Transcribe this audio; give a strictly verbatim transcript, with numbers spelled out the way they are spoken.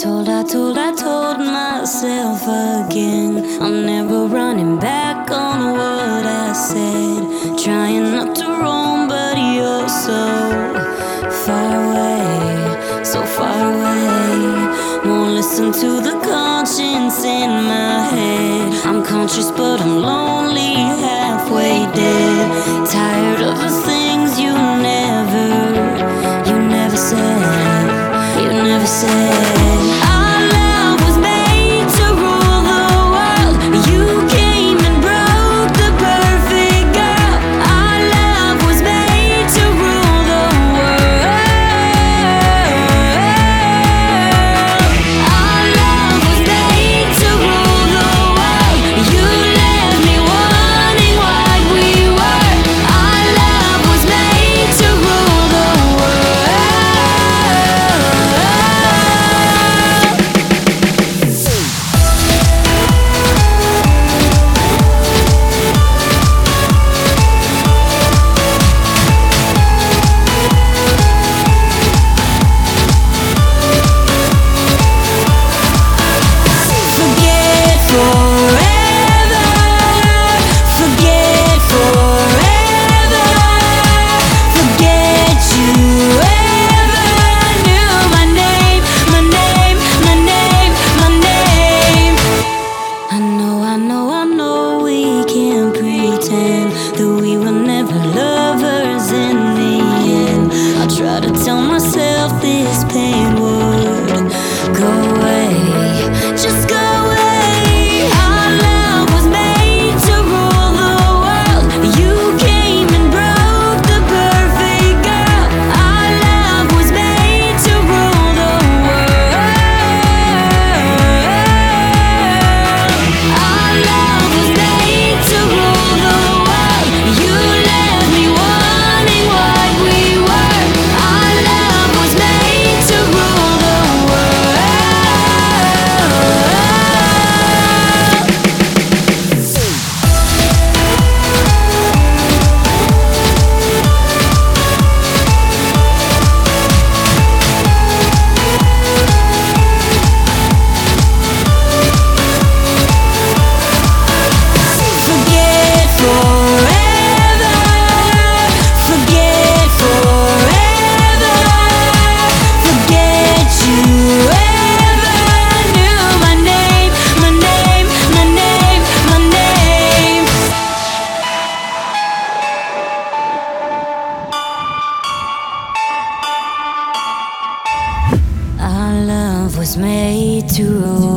Told, I told, I told myself again, I'm never running back on what I said. Trying not to roam, but you're so far away, so far away. Won't listen to the conscience in my head. I'm conscious, but I'm lonely, halfway dead. Tired of the things you never, you never said, you never said. That we were never lovers in the end. I try to tell myself this pain would go away, just go away. Our love was made to rule the world. You came and broke the perfect girl. Our love was made to rule the world. Our love was made to rule the world. You left me wanting what we were. Our love was made to rule the world. Forget forever, forget forever, forget you ever knew my name, my name, my name, my name. Our love was made to rule